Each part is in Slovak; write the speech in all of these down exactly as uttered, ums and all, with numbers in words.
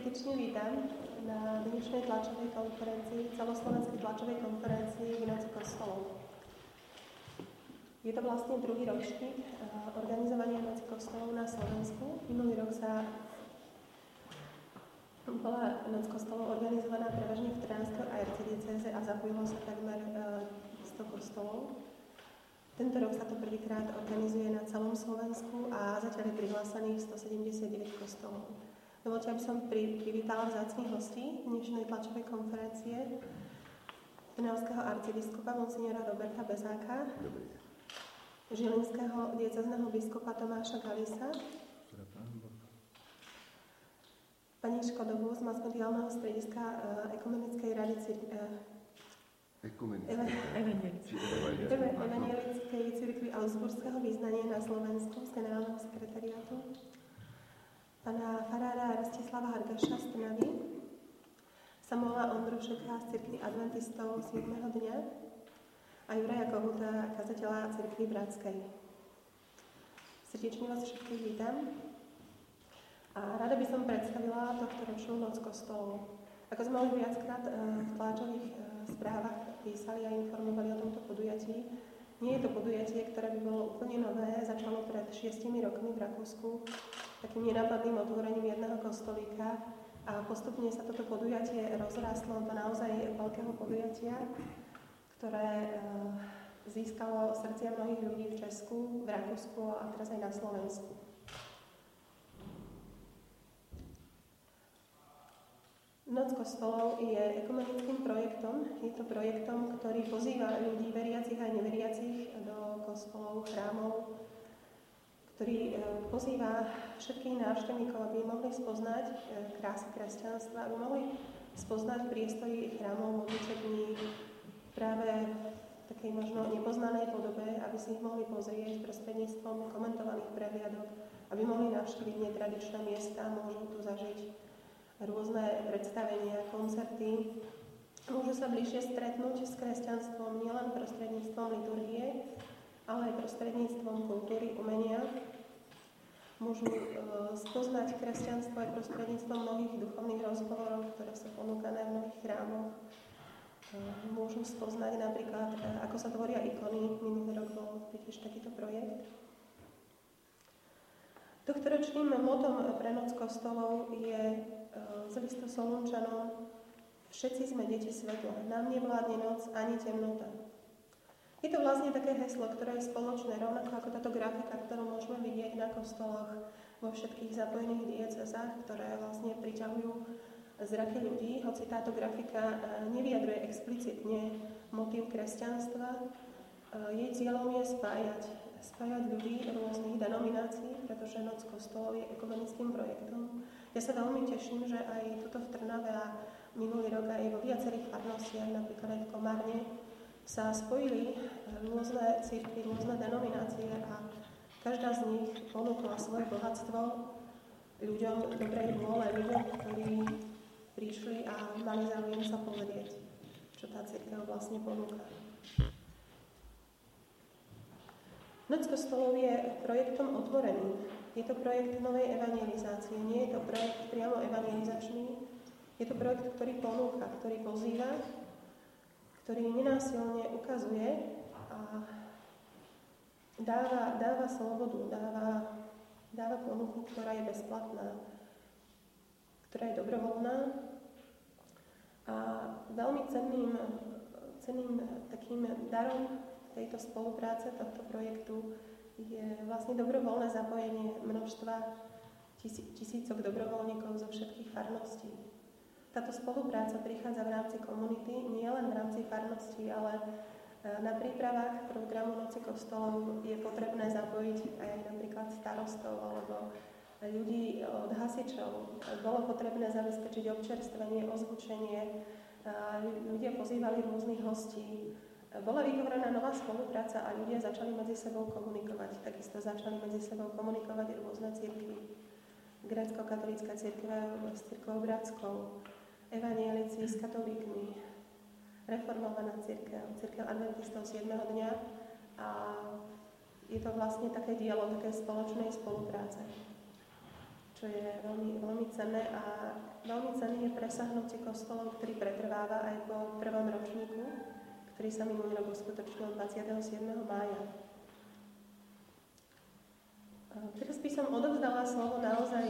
srdečne vítam na dnešnej tlačovej konferencii, celoslovenskej tlačovej konferencii v Noci kostolov. Je to vlastne druhý ročník organizovania Noci kostolov na Slovensku. Minulý rok sa bola Noc kostolov organizovaná prevažne v Trnavskej arcidiecéze a zapojilo sa takmer sto kostolov. Tento rok sa to prvýkrát organizuje na celom Slovensku a zatiaľ je prihlásených stosedemdesiatdeväť kostolov. Dovoľte, aby som privítala vzácnych hostí dnešnej tlačovej konferencie trnavského arcibiskupa monsignora Roberta Bezáka, žilinského diecézneho biskupa Tomáša Galisa, pani Škodovú z Masmediálneho strediska uh, Ekumenickej rady církve Evangelickej cirkvi Augsburského význania na Slovensku z generálneho sekretariátu, pana farára Rastislava Hargaša z Trnavy, Samuela Ondrušeka z cirkvi adventistov siedmeho dňa a Juraja Kohuta, kazateľa cirkvi Bratskej. Srdečne vás všetkých vítam a rada by som predstavila tohto ročnú Noc kostolov. Ako sme už viackrát v tlačových správach písali a informovali o tomto podujatí, nie je to podujatie, ktoré by bolo úplne nové, začalo pred šiestimi rokmi v Rakúsku takým nenápadným otvorením jedného kostolíka a postupne sa toto podujatie rozrastlo do naozaj veľkého podujatia, ktoré získalo srdcia mnohých ľudí v Česku, v Rakúsku a teraz aj na Slovensku. Noc kostolov je ekumenickým projektom. Je to projektom, ktorý pozýva ľudí veriacich aj neveriacich do kostolov, chrámov, ktorý pozýva všetkých návštevníkov, aby mohli spoznať krásy kresťanstva, aby mohli spoznať priestory chrámov, modlitební práve v takej možno nepoznanej podobe, aby si ich mohli pozrieť prostredníctvom komentovaných prehliadok, aby mohli navštíviť netradičné miesta, môžu tu zažiť rôzne predstavenia, koncerty. Môžu sa bližšie stretnúť s kresťanstvom nielen prostredníctvom liturgie, ale aj prostredníctvom kultúry, umenia. Môžu e, spoznať kresťanstvo aj prostredníctvom mnohých duchovných rozhovorov, ktoré sú ponúkané v mnohých chrámoch. E, môžu spoznať napríklad, e, ako sa tvoria ikony. Minulý rok bol tiež takýto projekt. Tohtoročným motom pre Noc kostolov je z listu Solunčanom: Všetci sme deti svetla, nám nevládne noc ani temnota. Je to vlastne také heslo, ktoré je spoločné, rovnako ako táto grafika, ktorú môžeme vidieť na kostoloch vo všetkých zapojených diecézach, ktoré vlastne priťahujú zraky ľudí, hoci táto grafika nevyjadruje explicitne motív kresťanstva. Jej cieľom je spájať, spájať ľudí rôznych denominácií, pretože Noc kostolov je ekumenickým projektom. Ja sa veľmi teším, že aj tuto v Trnave a minulý rok aj vo viacerých farnostiach, napríklad aj v Komárne, sa spojili rôzne cirkvi, rôzne denominácie a každá z nich ponúkla svoje bohatstvo ľuďom dobrej vôle, ľuďom, ktorí prišli a mali záujem sa pozrieť, čo tá cirkev vlastne ponúka. Noc kostolov je projektom otvoreným. Je to projekt novej evangelizácie. Nie je to projekt priamo evangelizačný. Je to projekt, ktorý ponúka, ktorý pozýva, ktorý nenásilne ukazuje a dáva, dáva slobodu, dáva, dáva ponuku, ktorá je bezplatná, ktorá je dobrovoľná. A veľmi cenným, cenným takým darom tejto spolupráce, tohto projektu je vlastne dobrovoľné zapojenie množstva tisí, tisícok dobrovoľníkov zo všetkých farností. Táto spolupráca prichádza v rámci komunity, nie len v rámci farností, ale na prípravách programu Noci kostolov je potrebné zapojiť aj napríklad starostov alebo ľudí od hasičov. Bolo potrebné zabezpečiť občerstvenie, ozvučenie. Ľudia pozývali rôznych hostí. Bola vytvorená nová spolupráca a ľudia začali medzi sebou komunikovať. Takisto začali medzi sebou komunikovať rôzne cirkvi. Grécko-katolícka cirkev s cirkvou Bratskou, evanielici s katolíkmi, reformovaná cirkev, cirkev adventistov siedmeho dňa a je to vlastne také dielo, také spoločnej spolupráce. čo je veľmi, veľmi cenné a veľmi cenný je presahnutie kostolov, ktorý pretrváva aj po prvom ročníku, ktorý sa minulý rok uskutočnil dvadsiateho siedmeho mája. Teraz by som odovzdala slovo naozaj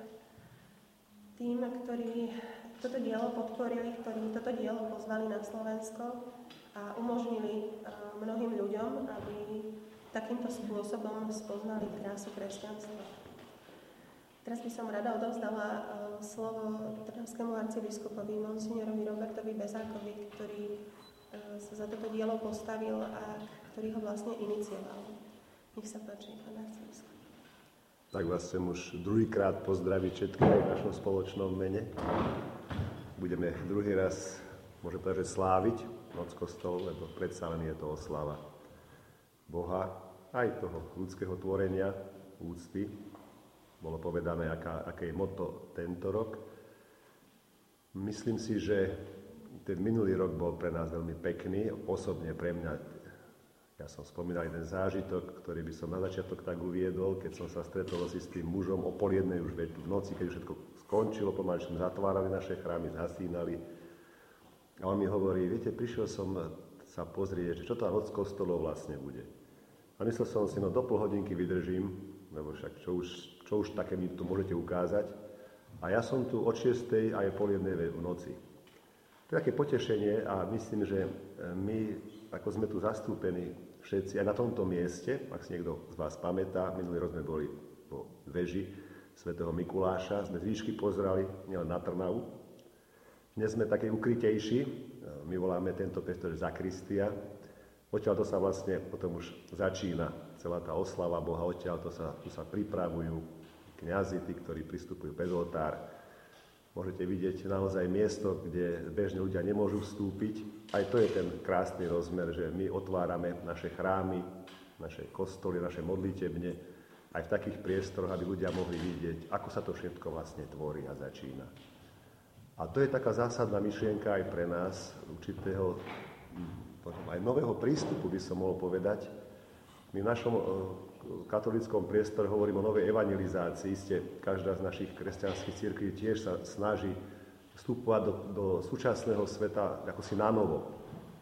tým, ktorí toto dielo podporili, ktorí toto dielo pozvali na Slovensko a umožnili mnohým ľuďom, aby takýmto spôsobom spoznali krásu kresťanstva. Teraz by som rada odovzdala uh, slovo trnavskému arcibiskupovi monsignorovi Robertovi Bezákovi, ktorý uh, sa za toto dielo postavil a ktorý ho vlastne inicioval. Nech sa páči, pán arcibiskup. Tak vás chcem už druhýkrát pozdraviť všetkých v našom spoločnom mene. Budeme druhý raz, môžem povedať, že sláviť Noc kostolov, lebo predsa len je to oslava Boha, aj toho ľudského tvorenia, úcty. Bolo povedané, aká, aké je motto tento rok. Myslím si, že ten minulý rok bol pre nás veľmi pekný. Osobne pre mňa, ja som spomínal jeden zážitok, ktorý by som na začiatok tak uviedol, keď som sa stretol s tým mužom o pol jednej už v noci, keď už všetko skončilo, pomaly sme zatvárali naše chrámy, zhasínali. A on mi hovorí, viete, prišiel som sa pozrieť, že čo tá noc kostolov vlastne bude. A myslel som si, no do pol hodinky vydržím, lebo však čo už, čo už také mi tu môžete ukázať. A ja som tu od šiestej a je pol jednej v noci. To je také potešenie a myslím, že my, ako sme tu zastúpení všetci, aj na tomto mieste, ak si niekto z vás pamätá, minulý rok sme boli po veži svätého Mikuláša, sme z výšky pozerali nielen na Trnavu. Dnes sme také ukrytejší, my voláme tento priestor zakristia. Odtiaľ to sa vlastne potom už začína celá tá oslava Boha, odtiaľ to sa, tu sa pripravujú kňazi, tí, ktorí pristupujú pred oltár. Môžete vidieť naozaj miesto, kde bežne ľudia nemôžu vstúpiť. Aj to je ten krásny rozmer, že my otvárame naše chrámy, naše kostoly, naše modlitebne, aj v takých priestoroch, aby ľudia mohli vidieť, ako sa to všetko vlastne tvorí a začína. A to je taká zásadná myšlienka aj pre nás, určitého potom aj nového prístupu, by som mohol povedať. My v našom katolíckom priestore hovoríme o novej evangelizácii. Isté, každá z našich kresťanských cirkví tiež sa snaží vstupovať do, do súčasného sveta ako si nanovo.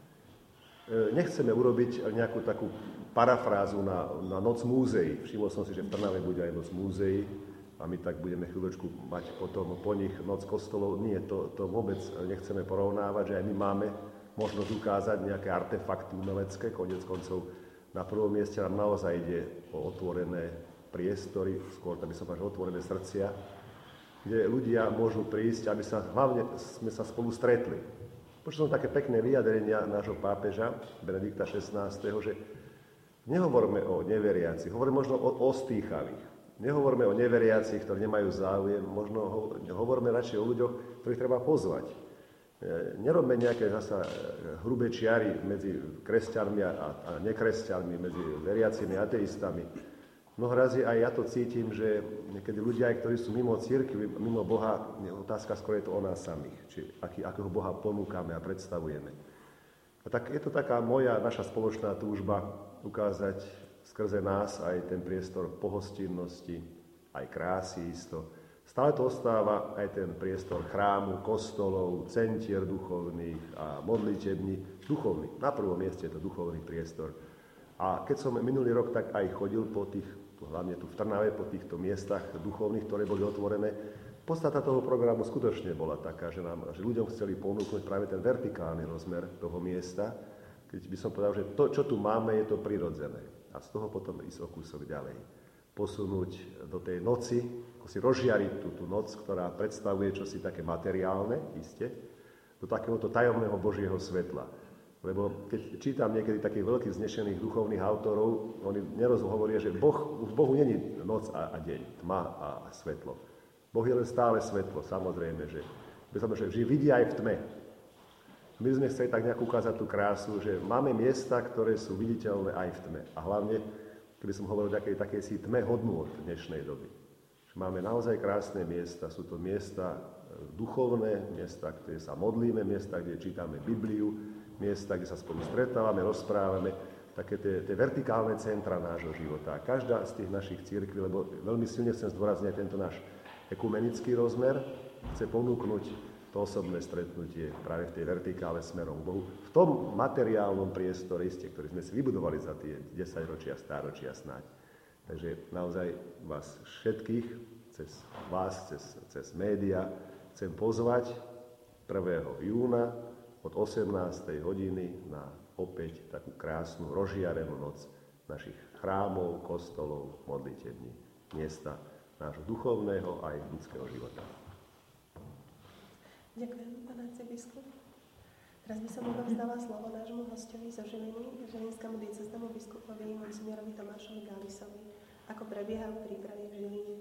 Nechceme urobiť nejakú takú parafrázu na, na Noc múzeí. Všimol som si, že v Trnave bude aj Noc múzeí a my tak budeme chvíľočku mať potom po nich Noc kostolov. Nie, to, to vôbec nechceme porovnávať, že aj my máme možnosť ukázať nejaké artefakty umelecké. Koniec koncov na prvom mieste nám naozaj ide o otvorené priestory, skôr tak by som povedal, otvorené srdcia, kde ľudia môžu prísť, aby sa, hlavne sme sa spolu stretli. Počul som také pekné vyjadrenia nášho pápeža, Benedikta šestnásteho, že nehovorme o neveriacich, hovoríme možno o ostýchavých. Nehovorme o neveriacich, ktorí nemajú záujem, možno hovoríme radšej o ľuďoch, ktorých treba pozvať. Nerobme nejaké zasa hrubé čiary medzi kresťanmi a, a nekresťanmi, medzi veriacimi a ateistami. Mnoho razy aj ja to cítim, že niekedy ľudia, ktorí sú mimo cirkvi, mimo Boha, otázka skôr je to o nás samých, či aký, akého Boha ponúkame a predstavujeme. A tak je to taká moja, naša spoločná túžba ukázať skrze nás aj ten priestor pohostinnosti, aj krásy isto. Stále to ostáva aj ten priestor chrámu, kostolov, centier duchovných a modlitební. Duchovný. Na prvom mieste je to duchovný priestor. A keď som minulý rok tak aj chodil po tých, hlavne tu v Trnave, po týchto miestach duchovných, ktoré boli otvorené, podstata toho programu skutočne bola taká, že, nám, že ľuďom chceli ponúknuť práve ten vertikálny rozmer toho miesta, keď by som povedal, že to, čo tu máme, je to prirodzené. A z toho potom ísť o kúsok ďalej. Posunúť do tej noci, ako si rozžiariť tú, tú noc, ktorá predstavuje čosi také materiálne, iste, do takéhoto tajomného Božieho svetla. Lebo keď čítam niekedy takých veľkých vznešených duchovných autorov, oni nerozhovoria, že boh, v Bohu není noc a, a deň, tma a, a svetlo. Boh je len stále svetlo, samozrejme, že, že vidia aj v tme. My sme chceli tak nejak ukázať tú krásu, že máme miesta, ktoré sú viditeľné aj v tme. A hlavne, keby som hovoril o takej, takej si tme hodnôt dnešnej doby. Že máme naozaj krásne miesta, sú to miesta duchovné, miesta, kde sa modlíme, miesta, kde čítame Bibliu, miesta, kde sa spolu stretávame, rozprávame, také tie, tie vertikálne centra nášho života. A každá z tých našich cirkví, lebo veľmi silne chcem zdôrazniť tento náš ekumenický rozmer, chce ponúknuť to osobné stretnutie práve v tej vertikále smerom k Bohu. V tom materiálnom priestore, isté, ktorý sme si vybudovali za tie desaťročia, stáročia snáď. Takže naozaj vás všetkých, cez vás, cez, cez média, chcem pozvať prvého júna od osemnástej hodiny na opäť takú krásnu rozžiarenú noc našich chrámov, kostolov, modlitební, miesta nášho duchovného aj ľudského života. Ďakujem, pán arcibiskup. Teraz by som odovzdala slovo nášmu hostovi zo Žiliny, žilinskému diecéznemu biskupovi monsignorovi Tomášovi Galisovi. Ako prebiehajú prípravy v Žiline?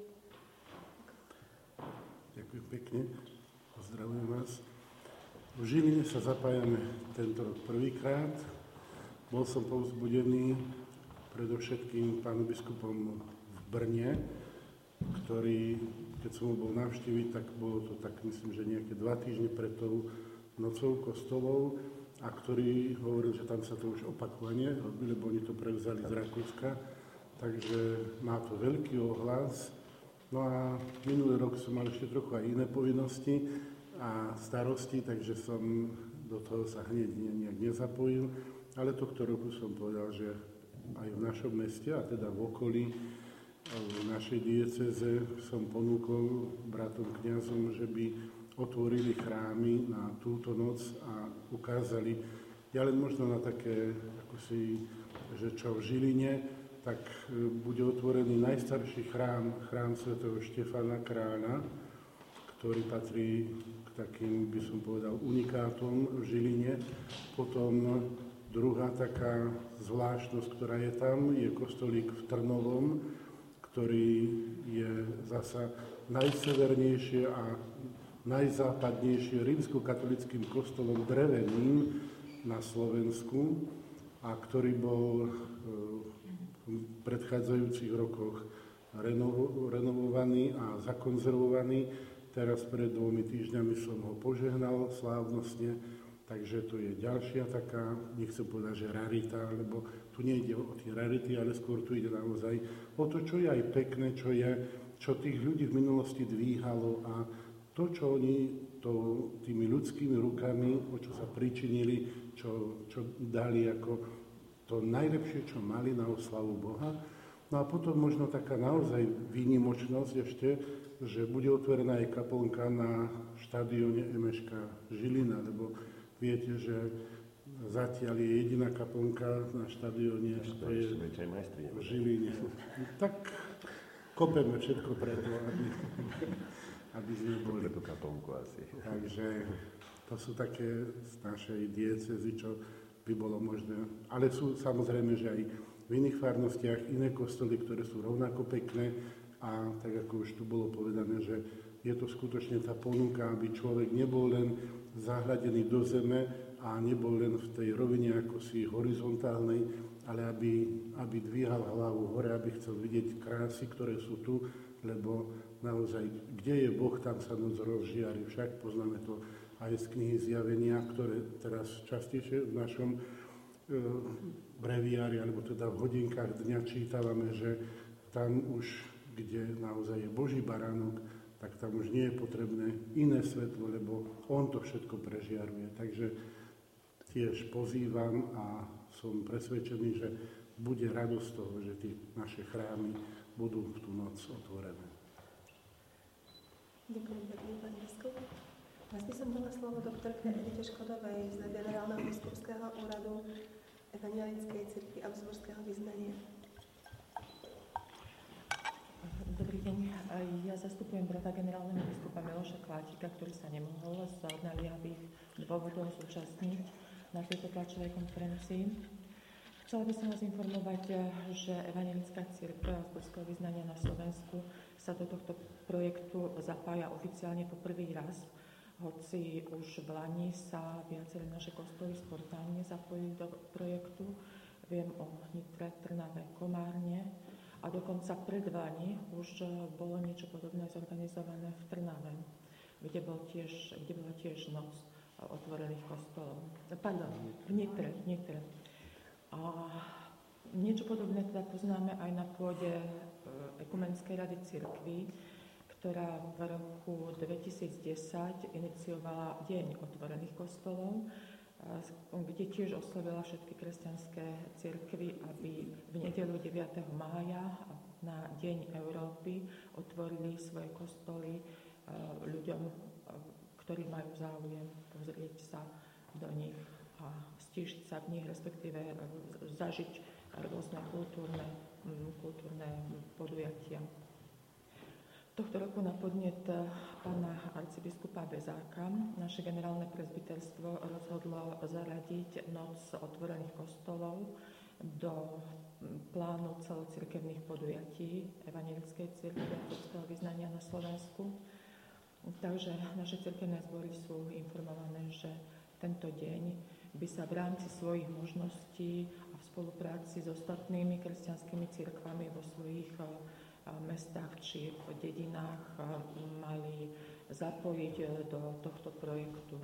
Ďakujem pekne. Pozdravujem vás. V Žiline sa zapájame tento rok prvýkrát. Bol som povzbudený predovšetkým pánom biskupom v Brne, ktorý, keď som ho bol navštíviť, tak bolo to tak, myslím, že nejaké dva týždne pred tou nocou kostolov, a ktorý hovoril, že tam sa to už opakovane robí, lebo oni to prevzali z Rakúska, takže má to veľký ohlas. No a minulý rok som mal ešte trochu aj iné povinnosti a starosti, takže som do toho sa hneď nejak nezapojil, ale tohto roku som povedal, že aj v našom meste, a teda v okolí, v našej diecéze som ponúkol bratom kňazom, že by otvorili chrámy na túto noc a ukázali, ja len možno na také, ako si, že čo v Žiline, tak bude otvorený najstarší chrám, chrám svätého Štefana Kráľa, ktorý patrí k takým, by som povedal, unikátom v Žiline. Potom druhá taká zvláštnosť, ktorá je tam, je kostolík v Trnovom, ktorý je zasa najsevernejšie a najzápadnejšie rímskokatolickým kostolom dreveným na Slovensku a ktorý bol v predchádzajúcich rokoch renovo, renovovaný a zakonzervovaný. Teraz pred dvomi týždňami som ho požehnal slávnostne, takže to je ďalšia taká, nechcem povedať, že rarita, lebo tu nejde o tie rarity, ale skôr tu ide naozaj o to, čo je aj pekné, čo je, čo tých ľudí v minulosti dvíhalo a to, čo oni to, tými ľudskými rukami, o čo sa pričinili, čo, čo dali ako to najlepšie, čo mali na oslavu Boha. No a potom možno taká naozaj výnimočnosť ešte, že bude otvorená aj kaplnka na štadióne em eš ká Žilina, lebo viete, že zatiaľ je jediná kaplnka na štadióne, to je v Žiline. Tak kopeme všetko preto, aby, aby sme boli. Pre tú kaplnku asi. Takže to sú také z našej diecézy, čo by bolo možné. Ale sú samozrejme, že aj v iných farnostiach iné kostoly, ktoré sú rovnako pekné a tak ako už tu bolo povedané, že je to skutočne tá ponuka, aby človek nebol len zahľadený do zeme a nebol len v tej rovine ako si horizontálnej, ale aby, aby dvíhal hlavu hore, aby chcel vidieť krásy, ktoré sú tu, lebo naozaj, kde je Boh, tam sa noc rozžiari. Však poznáme to aj z knihy Zjavenia, ktoré teraz častejšie v našom e, breviári, alebo teda v hodinkách dňa čítavame, že tam už, kde naozaj je Boží baránok, tak tam už nie je potrebné iné svetlo, lebo on to všetko prežiaruje. Takže tiež pozývam a som presvedčený, že bude radosť z toho, že tie naše chrámy budú v tú noc otvorené. Ďakujem pekne, pán biskup. Teraz by som dala slovo doktorke Edite Škodovej z Generálneho biskupského úradu Evangelickej cirkvi Augsburského vyznania. Dobrý deň. Ja zastupujem brata generálneho biskupa Miloša Klátika, ktorý sa nemohol z naliehavých dôvodov zúčastniť na tejto tlačovej konferencii. Chcela by som vás informovať, že Evangelická cirkev Augsburského vyznania na Slovensku sa do tohto projektu zapája oficiálne po prvý raz, hoci už v Lani sa viaceré naše kostoly spontánne zapojili do projektu. Viem o Nitre, Trnave, Komárne a dokonca pred Lani už bolo niečo podobné zorganizované v Trnave, kde, bol tiež, kde bola tiež noc otvorených kostolov. Pardon, v Nitre, v Nitre. A niečo podobné teda poznáme aj na pôde Ekumenskej rady cirkví, ktorá v roku dvetisícdesať iniciovala Deň otvorených kostolov, kde tiež oslovila všetky kresťanské cirkvy, aby v nedeľu deviateho mája na Deň Európy otvorili svoje kostoly ľuďom, ktorí majú záujem pozrieť sa do nich a stíšiť sa v nich, respektíve zažiť rôzne kultúrne, kultúrne podujatia. Tohto roku na podnet pána arcibiskupa Bezáka naše generálne presbyterstvo rozhodlo zaradiť Noc otvorených kostolov do plánu celocirkevných podujatí Evanjelickej cirkvi baptistického vyznania na Slovensku. Takže naše cirkevné zbory sú informované, že tento deň by sa v rámci svojich možností a v spolupráci s ostatnými kresťanskými cirkvami vo svojich mestách či v dedinách mali zapojiť do tohto projektu.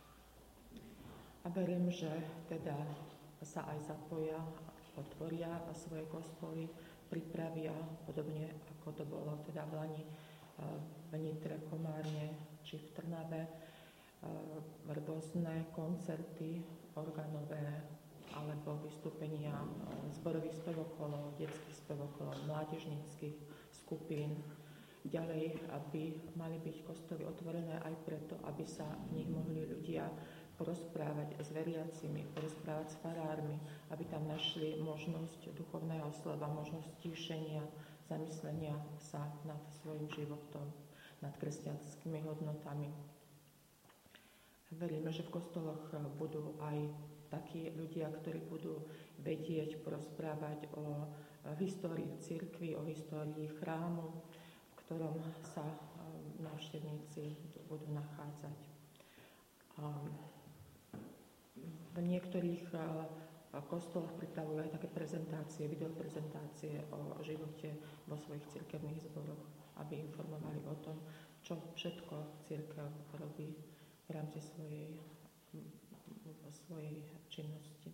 A verím, že teda sa aj zapoja, otvoria svoje kostoly, pripravia, podobne ako to bolo teda v Lani v Nitre, Komárne či v Trnave, rôzne koncerty organové alebo vystúpenia zborových spevokolov, detských spevokolov, mládežníckych skupín. Ďalej, aby mali byť kostoly otvorené aj preto, aby sa v nich mohli ľudia porozprávať s veriacimi, porozprávať s farármi, aby tam našli možnosť duchovného slova, možnosť stíšenia, zamyslenia sa nad svojim životom, nad kresťanskými hodnotami. Veríme, že v kostoloch budú aj takí ľudia, ktorí budú vedieť porozprávať o histórii cirkvi, o histórii chrámu, v ktorom sa návštevníci budú nachádzať. V niektorých kostoloch pripravujú aj také prezentácie, videoprezentácie o živote vo svojich cirkevných zboroch, aby informovali o tom, čo všetko cirkev robí v rámci svojej svojej činnosti.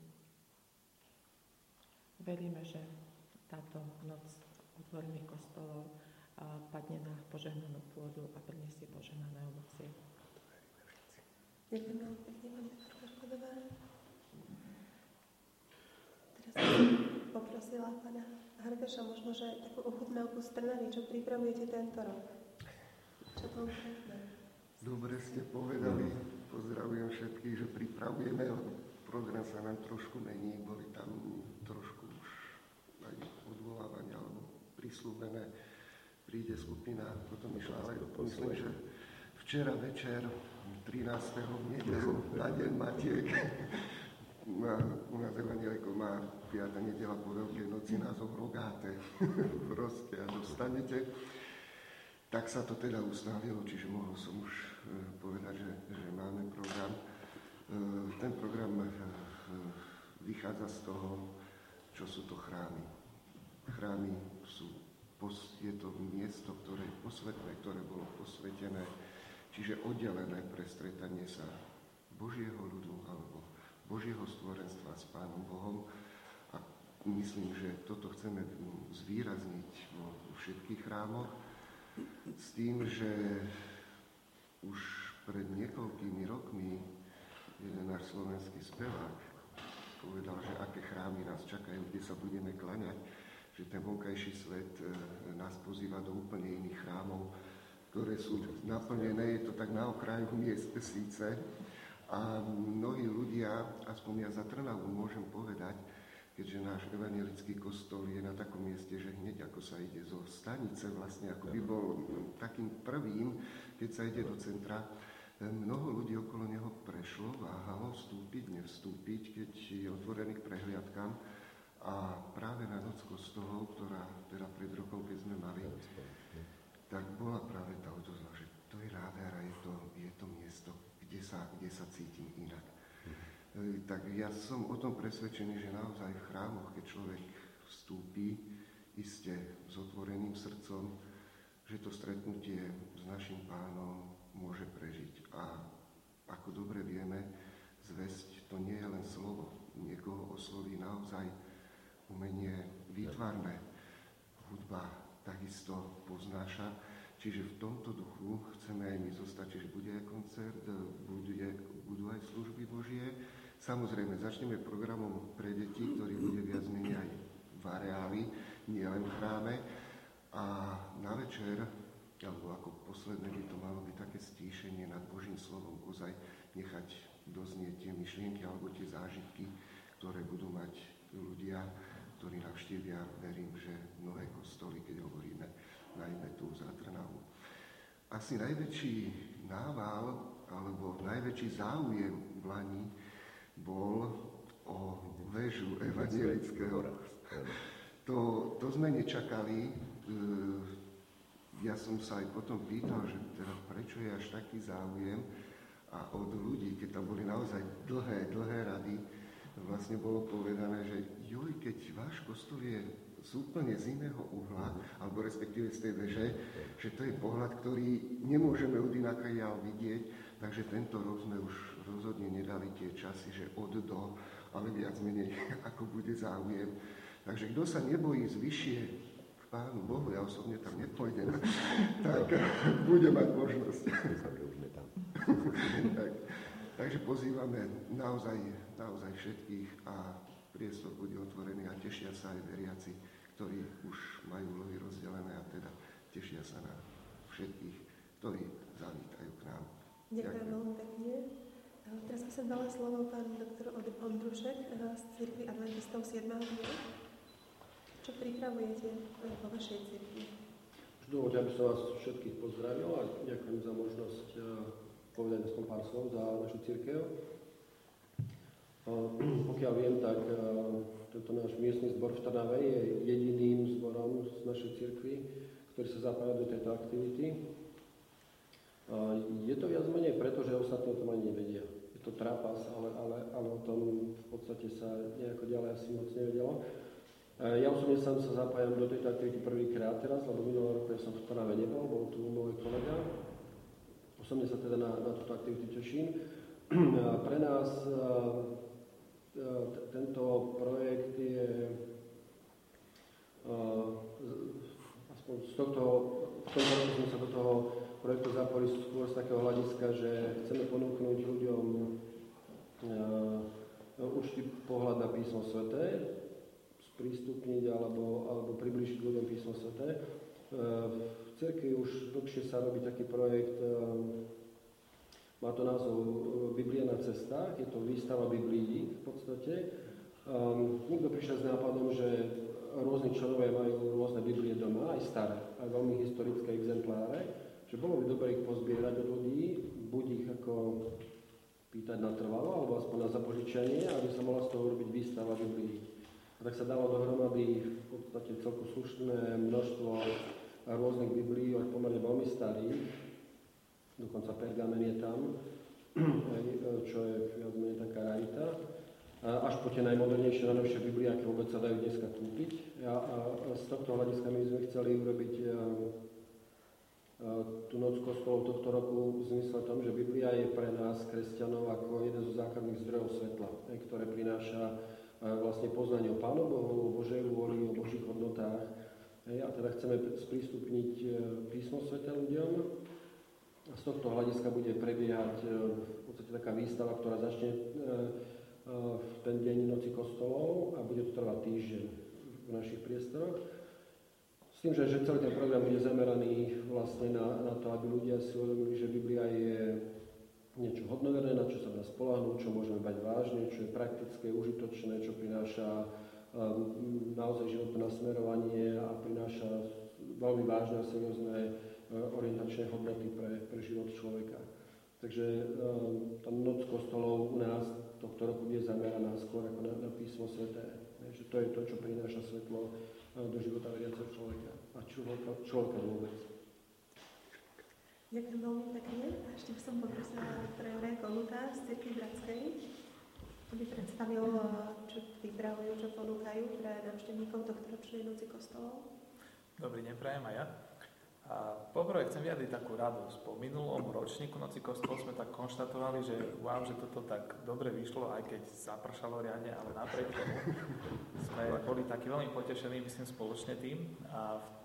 Veríme, že táto noc otvorených kostolov padne na požehnanú pôdu a prinesie požehnané ovocie. Ďakujem veľmi pekne, pani doktorka Škodová. Teraz poprosila pána Hargaša možno, že takú ochutnávku z Trnavy, čo pripravujete tento rok. Čo to uchutná? Dobre ste povedali. Pozdravujem všetkých, že pripravujeme, program sa nám trošku mení, boli tam trošku už aj odvolávania alebo prislúbené, príde skupina, potom išla, ale myslím, že včera večer, trinásteho nedeľu, na deň Matiek, u nás evanjeliko má piata nedeľa po Veľkej noci názov Rogáte, proste a dostanete. Tak sa to teda ustavilo, čiže mohol som už povedať, že, že máme program. Ten program vychádza z toho, čo sú to chrámy. Chrámy sú, je to miesto, ktoré je posvetné, ktoré bolo posvetené, čiže oddelené pre stretanie sa Božieho ľudu alebo Božieho stvorenstva s Pánom Bohom. A myslím, že toto chceme zvýrazniť vo všetkých chrámoch, s tým, že už pred niekoľkými rokmi jeden náš slovenský spevák povedal, že aké chrámy nás čakajú, kde sa budeme klaňať, že ten vonkajší svet nás pozýva do úplne iných chrámov, ktoré sú naplnené, je to tak na okraju miest síce. A mnohí ľudia, aspoň ja za Trnavu môžem povedať, keďže náš evanjelický kostol je na takom mieste, že hneď ako sa ide zo stanice, vlastne ako by bol takým prvým, keď sa ide do centra, mnoho ľudí okolo neho prešlo, váhalo vstúpiť, nevstúpiť, keď je otvorený k prehliadkám. A práve na noc kostolov, ktorá teda pred rokom, keď sme mali, tak bola práve tá odozva, že to je nádhera, je to, je to miesto, kde sa, kde sa cítim inak. Tak ja som o tom presvedčený, že naozaj v chrámoch, keď človek vstúpi iste s otvoreným srdcom, že to stretnutie s našim Pánom môže prežiť. A ako dobre vieme, zvesť to nie je len slovo. Niekoho osloví naozaj umenie výtvarné. Hudba takisto poznáša. Čiže v tomto duchu chceme aj my zostať, čiže bude aj koncert, bude, budú aj služby Božie. Samozrejme, začneme programom pre deti, ktorý bude viac menej aj v areáli, nie len v chráme. A na večer, alebo ako posledné by to malo byť také stíšenie nad Božím slovom, ozaj nechať doznieť tie myšlienky alebo tie zážitky, ktoré budú mať ľudia, ktorí navštívia, verím, že mnohé kostoly, keď hovoríme najmä tu za Trnavu. Asi najväčší nával, alebo najväčší záujem v Lani bol o väžu evangelického. To, to sme nečakali. Ja som sa aj potom pýtal, že teda prečo je až taký záujem, a od ľudí, keď tam boli naozaj dlhé, dlhé rady, vlastne bolo povedané, že joj, keď váš kostol je z úplne z iného uhla, alebo respektíve z tej veže, že to je pohľad, ktorý nemôžeme od inakajaľ vidieť, takže tento rok sme už rozhodne nedali tie časy, že od do, ale viac menej, ako bude záujem. Takže kto sa nebojí zvyššie k Pánu Bohu, ja osobne tam nepôjdem, tak bude mať možnosť. tak, takže pozývame naozaj, naozaj všetkých a priestor bude otvorený a tešia sa aj veriaci, ktorí už majú úlohy rozdelené a teda tešia sa na všetkých, ktorí zavítajú k nám. Ďakujem veľmi pekne. Teraz by som dala slovo pán doktor Ondrušek z cirkvi Adventistov siedmeho dňa. Čo pripravujete vo vašej cirkvi? Dovoľte, aby som vás všetkých pozdravil a ďakujem za možnosť povedať aspoň pár slov za našu cirkev. Pokiaľ viem, tak tento náš miestny zbor v Trnave je jediným zborom z našej cirkvi, ktorý sa zapája do tejto aktivity. Je to viac menej preto, že ostatní o tom ani nevedia. Je to trápas, ale, ale, ale o tom v podstate sa nejako ďalej asi moc nevedelo. Ja osobne sám sa zapájam do tejto aktivity prvýkrát teraz, lebo minulý rok ja som v Trnave nebol, bol tu môj kolega. Osobne sa teda na, na túto aktivitu teším. Pre nás t- tento projekt je aspoň z tohto, v tom roku sme sa do toho projektu zapojili skôr z takého hľadiska, že chceme ponúknuť ľuďom určitý pohľad na písmo sväté, sprístupniť alebo, alebo priblížiť ľuďom písmo sväté. V cirkvi už dlhšie sa robí taký projekt, má to názov Biblia na cestách, je to výstava Biblií v podstate. Niekto prišiel s nápadom, že rôzni členovia majú rôzne Biblie doma, aj staré, aj veľmi historické exempláre, že bolo by dobre ich pozbierať od ľudí, buď ich ako pýtať na trvalo, alebo aspoň na zapožičanie, aby sa mohla z toho urobiť výstava Biblií. A tak sa dalo dohromady v podstate celku slušné množstvo rôznych Biblií, aj pomerne veľmi starých, dokonca pergamen je tam, čo je viac menej taká rarita, až po tie najmodernejšie, najnovšie Biblie, aké vôbec sa dajú dneska kúpiť. A, a z tohto hľadiska my sme chceli urobiť a, a, tú noc kostolov tohto roku v zmysle tom, že Biblia je pre nás, kresťanov, ako jeden zo základných zdrojov svetla, ktoré prináša vlastne poznanie o Pánu Bohu, o Božej vôli, o Božích hodnotách. A teda chceme sprístupniť písmo sväté ľuďom. A z tohto hľadiska bude prebiehať v podstate taká výstava, ktorá začne v ten deň noci kostolov a bude to trvať týždeň v našich priestoroch. S tým, že, že celý ten program bude zameraný vlastne na, na to, aby ľudia si uvedomili, že Biblia je niečo hodnoverné, na čo sa dá spoľahnúť, čo môžeme bať vážne, čo je praktické, užitočné, čo prináša um, naozaj životné nasmerovanie a prináša veľmi vážne a seriózne uh, orientačné hodnoty pre, pre život človeka. Takže um, tá noc kostolov u nás tohto roku bude zameraná skôr ako na, na písmo sväté. Takže to je to, čo prináša svetlo uh, do života veriaceho človeka a človeka, človeka vôbec. Ďakujem veľmi pekne. A ešte by som poprosila doktora Juraja Kohuta z cirkvi Bratskej, aby predstavil, čo pripravujú, čo ponúkajú pre návštevníkov tohto ročnej noci kostolov. Dobrý deň, prajem aj ja. A poprvé chcem vyjadriť takú radosť. Po minulom ročníku noci kostolov sme tak konštatovali, že wow, že toto tak dobre vyšlo, aj keď zapršalo riadne, ale napriek tomu sme boli takí veľmi potešení, myslím, spoločne tým. A v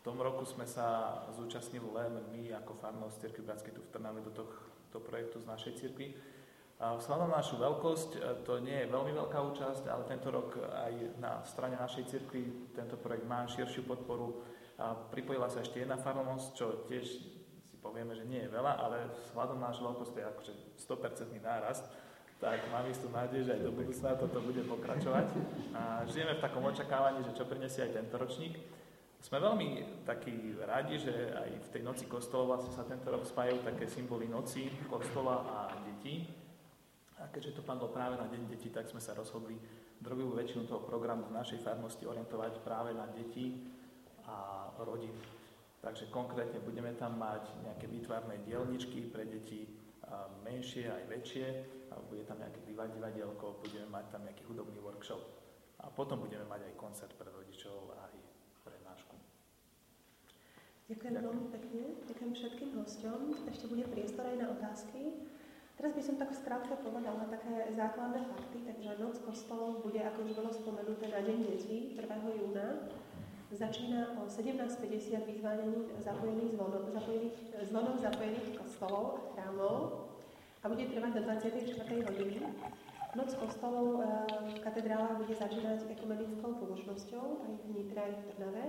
tom roku sme sa zúčastnili len my ako farnosť Cirkvi Bratskej tu v Trnave do tohto projektu z našej cirkvi. Vzhľadom na našu veľkosť, to nie je veľmi veľká účasť, ale tento rok aj na strane našej cirkvi tento projekt má širšiu podporu. Pripojila sa ešte jedna farnosť, čo tiež si povieme, že nie je veľa, ale vzhľadom na našu veľkosť to je akože sto percent nárast. Tak mám istú nádej, že aj do budúcna toto bude pokračovať. A žijeme v takom očakávaní, že čo prinesie aj tento ročník. Sme veľmi takí radi, že aj v tej noci kostolov vlastne sa tento rok spájajú také symboly noci, kostola a detí. A keďže to padlo práve na Deň detí, tak sme sa rozhodli drvivú väčšinu toho programu v našej farnosti orientovať práve na deti a rodiny. Takže konkrétne budeme tam mať nejaké výtvarné dielničky pre deti, menšie aj väčšie, a bude tam nejaké divadielko, budeme mať tam nejaký hudobný workshop a potom budeme mať aj koncert pre rodičov aj pre nášku. Ďakujem veľmi pekne, ďakujem všetkým hosťom. Ešte bude priestor aj na otázky. Teraz by som tak skrátke povedala také základné fakty, takže Noc kostolov bude, ako už bolo spomenuté, na Deň detí prvého júna. Začína o sedemnásť päťdesiat vyzvánením zapojených zvonov, zapojených, zvonov zapojených kostolov a chrámov a bude trvať do dvadsiatej štvrtej hodiny. Noc kostolov v katedrálach bude začínať ekumenickou pobožnosťou aj v Nitre, aj v Trnave.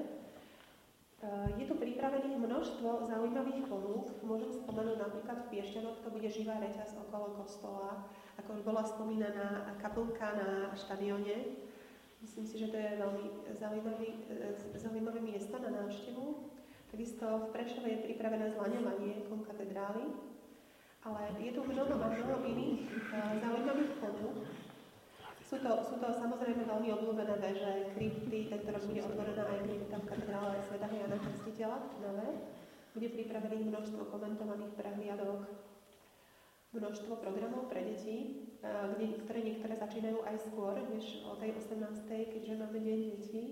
Je tu pripravených množstvo zaujímavých ponúk. Môžem spomenúť napríklad v Piešťanoch, to bude živá reťaz okolo kostola, ako už bola spomínaná kaplnka na štadióne. Myslím si, že to je veľmi zaujímavý, zaujímavé miesto na návštevu. Takisto v Prešove je pripravené zlaňovanie kon katedrály, ale je tu mnoho, mnoho iných zaujímavých ponúk. Sú to, sú to samozrejme veľmi obľúbené veže, krypty, tento rok bude otvorená aj krypta v katedrále svätého Jana Krstiteľa v Trnave. Bude pripravených množstvo komentovaných prehliadok, množstvo programov pre deti, ktoré niektoré začínajú aj skôr, než o tej osemnástej, keďže máme Deň detí.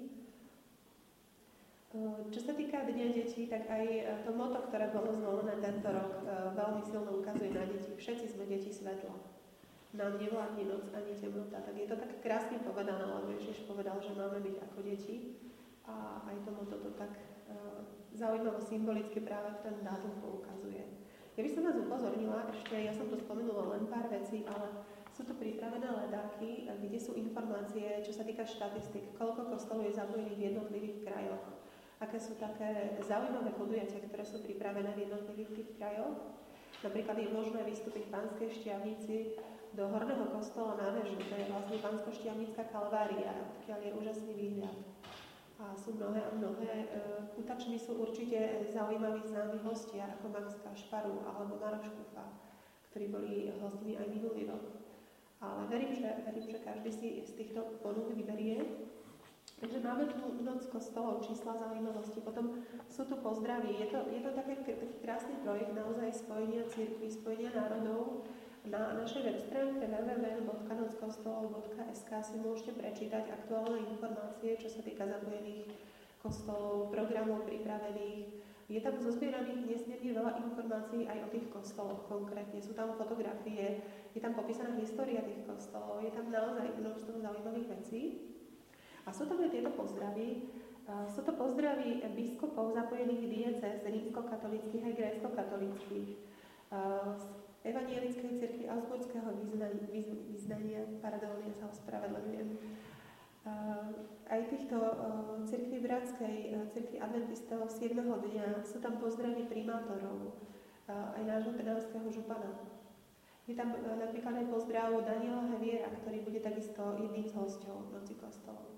Čo sa týka Dňa detí, tak aj to motto, ktoré bolo zvolené tento rok, veľmi silno ukazuje na deti. Všetci sme deti svetla. Nám nevládne noc ani temnota. Tak je to tak krásne povedané, lebo Ježiš povedal, že máme byť ako deti. A aj to motto to tak zaujímavo symbolicky práve v ten dátum poukazuje. Ja by som vás upozornila, ešte, ja som tu spomenula len pár vecí, ale sú tu pripravené ledáky, kde sú informácie, čo sa týka štatistik, koľko kostolov je zapojených v jednotlivých krajoch, aké sú také zaujímavé podujatia, ktoré sú pripravené v jednotlivých tých krajoch. Napríklad je možné vystúpiť v Banskej Štiavnici do Horného kostola na Vežu, to je vlastne Bansko-Štiavnická kalvária, odkiaľ je úžasný výhľad. A sú mnohé a mnohé. Putačmi sú určite zaujímaví známi hostia, ako Max Kašparu alebo Maroš Kufa, ktorí boli hostmi aj minulý rok. Ale verím, že, verím, že každý si z týchto ponúk vyberie. Takže máme tu Noc kostolov, čísla zaujímavosti. Potom sú tu pozdravy. Je to, je to taký, taký krásny projekt naozaj spojenia cirkví, spojenia národov. Na našej web stránke w w w bodka noc kostolov bodka es ká si môžete prečítať aktuálne informácie, čo sa týka zapojených kostolov, programov pripravených. Je tam zozbieraných nesmierne veľa informácií aj o tých kostoloch konkrétne. Sú tam fotografie, je tam popísaná história tých kostolov, je tam naozaj množstvo zaujímavých vecí. A sú tam aj tieto pozdravy. Sú to pozdravy biskupov zapojených diecéz, rímskokatolíckych aj gréckokatolíckych, Evangelickej cirkvi Augsburského vyznania, vyznania, pardon, ja sa ospravedlňujem. Aj týchto cirkvi bratskej, cirkvi adventistov siedmeho dňa sú tam pozdravy primátorov, aj nášho trnavského župana. Je tam napríklad aj pozdrav Daniela Heviera, ktorý bude takisto jedným z hosťov Noci kostolov.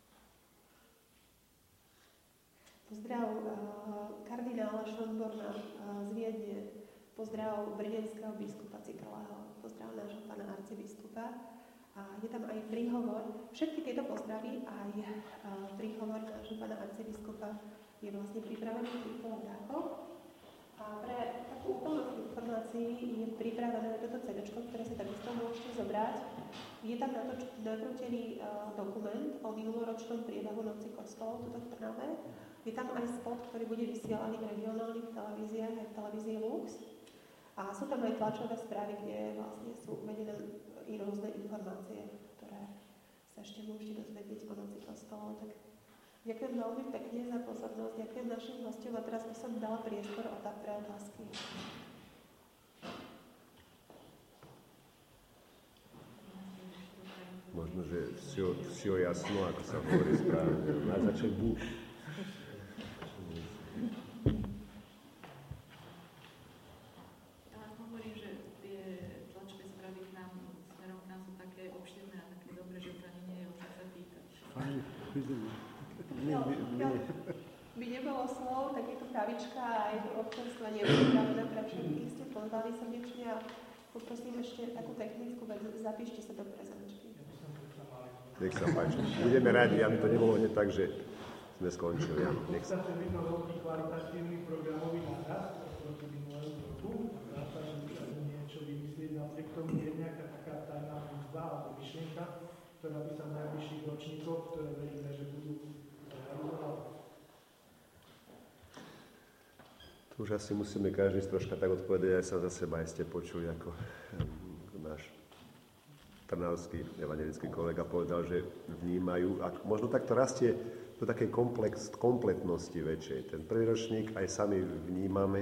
Pozdrav kardinála Schönborna z Viedne, pozdrav brněnského biskupa Cikalého, pozdrav nášho pána arcibiskupa. A je tam aj príhovor. Všetky tieto pozdravy aj príhovor nášho pána arcibiskupa je vlastne pripravený v týchto letákoch. A pre takú úplnosť informácií je pripravené toto cé déčko, ktoré si takisto môžete zobrať. Je tam nakrútený dokument o minuloročnom priebehu Noci kostolov tuto v Trnave. Je tam aj spot, ktorý bude vysielaný v regionálnych televíziách aj v televízii Lux. A sú tam aj tlačové správy, kde vlastne sú uvedené i rôzne informácie, ktoré sa ešte môžete dozvedieť o Noci kostolov. Tak Ďakujem veľmi pekne za pozornosť, ďakujem našim hostom a teraz by som dala priestor pre otázky. Možno, že vsio jasno, ako sa hovorí správne. Na začek Búh. Ale hovorím, že tie tlačové správy k nám, smerom k nám sú také obširné a také dobré, že už ani nie je o čo sa pýtať. Fajn, vidíme. By nebolo slov, tak je tu kavička a je tu občerstvenie pripravené pre všetkých. Ste pozvali srdečne a poprosím ešte takú technickú vec. Zapíšte sa do prezentačky. Nech sa páči. Budeme radi, aby to nebolo hneď tak, že sme skončili. Ja, nech sa. To je veľký kvalitatívny programový nárast oproti minulému roku. Dá sa, že už ani niečo vymyslieť. Napriek tomu je nejaká taká tajná výzva alebo myšlienka, ktorá by sa v najbližších ročníkoch, ktoré veríme, že budú realizovať. Tu už asi musíme každý troška tak odpovedať, aj sa za seba aj ste počuli, ako náš trnavský evangelický kolega povedal, že vnímajú, a možno takto rastie do takej komplex, kompletnosti väčšej. Ten prvý ročník aj sami vnímame,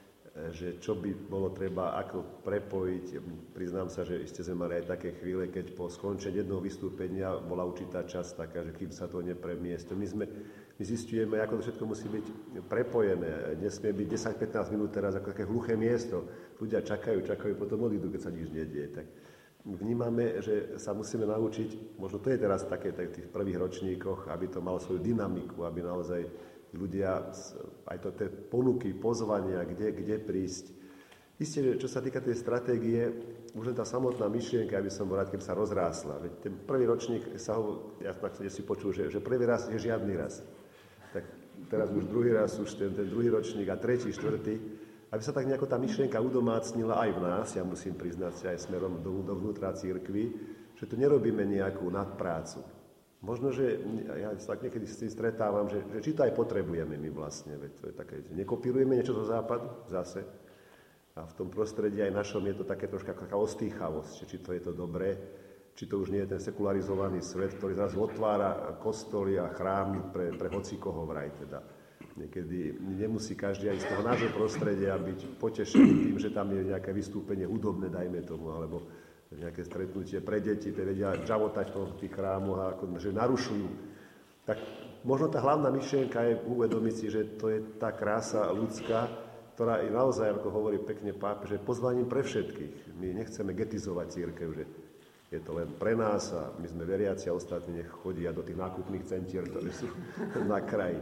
že čo by bolo treba, ako prepojiť. Priznám sa, že ešte sme mali aj také chvíle, keď po skončení jednoho vystúpenia bola určitá časť taká, že kým sa to nepremiestilo. My, sme, my zistujeme, ako to všetko musí byť prepojené. Nesmie byť desať pätnásť minút teraz ako také hluché miesto. Ľudia čakajú, čakajú, potom odídu, keď sa nič nedieje. Tak vnímame, že sa musíme naučiť, možno to je teraz také tak v tých prvých ročníkoch, aby to malo svoju dynamiku, aby naozaj ľudia, aj to tie ponuky, pozvania, kde, kde prísť. Isté, že čo sa týka tej stratégie, už len tá samotná myšlienka, aby som bol rád, keby sa rozrásla. Veď ten prvý ročník sa ho, ja tak si počul, že, že prvý raz je žiadny raz. Tak teraz už druhý raz, už ten, ten druhý ročník a tretí, štvrtý, aby sa tak nejako tá myšlienka udomácnila aj v nás, ja musím priznať aj smerom do, dovnútra cirkvi, že tu nerobíme nejakú nadprácu. Možno, že ja sa tak niekedy s tým stretávam, že, že či to aj potrebujeme my vlastne, veď to je také, že nekopírujeme niečo zo západu zase a v tom prostredí aj našom je to také troška taká ostýchavosť, či to je to dobré, či to už nie je ten sekularizovaný svet, ktorý zrazu otvára kostoly a chrámy pre, pre hocikoho vraj teda. Niekedy nemusí každý aj z toho nášho prostredia byť potešený tým, že tam je nejaké vystúpenie hudobné, dajme tomu, alebo nejaké stretnutie pre deti, tie vedia žavotať v tých chrámoch a ako, že narušujú. Tak možno tá hlavná myšlienka je uvedomiť si, že to je tá krása ľudská, ktorá je naozaj, ako hovorí pekne pápež, že pozvaním pre všetkých. My nechceme getizovať cirkev, že je to len pre nás a my sme veriaci a ostatní nech chodia do tých nákupných centier, ktoré sú na kraji.